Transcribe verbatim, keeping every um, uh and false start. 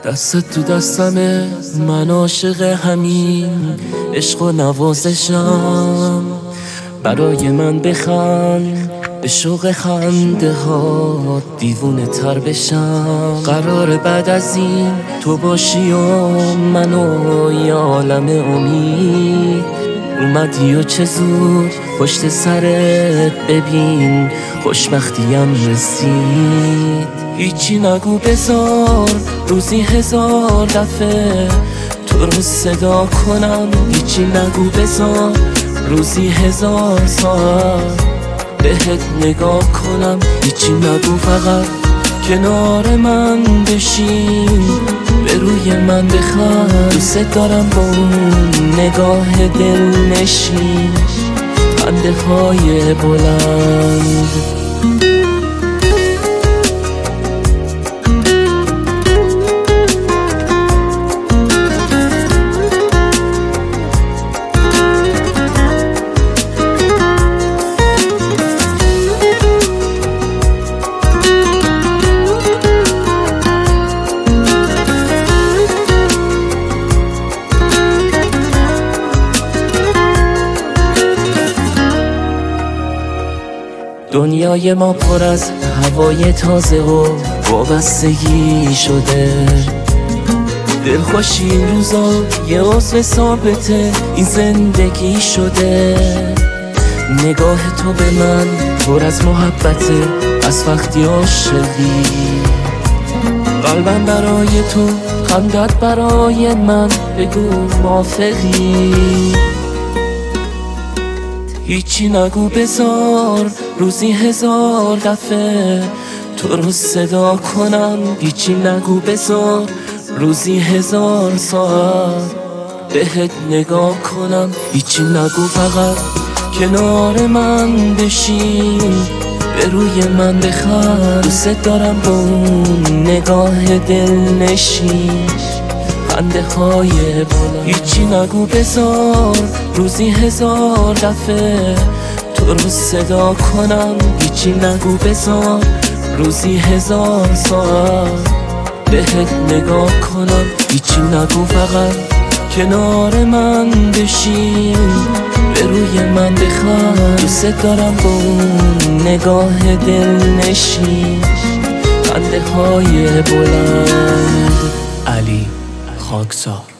دستت تو دستمه، من عاشق همین عشق و نوازشم. برای من بخند، به شوق خنده ها دیوونه تر بشم. قرار بعد از این تو باشی و من و یه عالم امید. اومدی و چه زود پشت سرت ببین خوشبختیم رسید. هیچی نگو بذار روزی هزار دفعه تو رو صدا کنم. هیچی نگو بذار روزی هزار ساعت بهت نگاه کنم. هیچی نگو فقط کنار من بشین، به روی من بخند. دوست دارم با اون نگاه دل نشین، خنده های بلند. دنیای ما پر از هوای تازه و وابستگی شده. دلخوشی این روزا یه عضو ثابته این زندگی شده. نگاه تو به من پر از محبته، از وقتی عاشقی. قلبم برای تو، خندت برای من، بگو موافقی. هیچی نگو بذار روزی هزار دفعه تو رو صدا کنم. هیچی نگو بذار روزی هزار ساعت بهت نگاه کنم. هیچی نگو فقط کنار من بشین، به روی من بخند. دوست دارم با اون نگاه دل نشین، خنده های بلند. هیچی نگو بذار روزی هزار دفعه تو رو صدا کنم. هیچی نگو بذار روزی هزار ساعت بهت نگاه کنم. هیچی نگو فقط کنار من بشین، به روی من بخند. دوست دارم با اون نگاه دل نشین، خنده های بلند. علی خاکسار.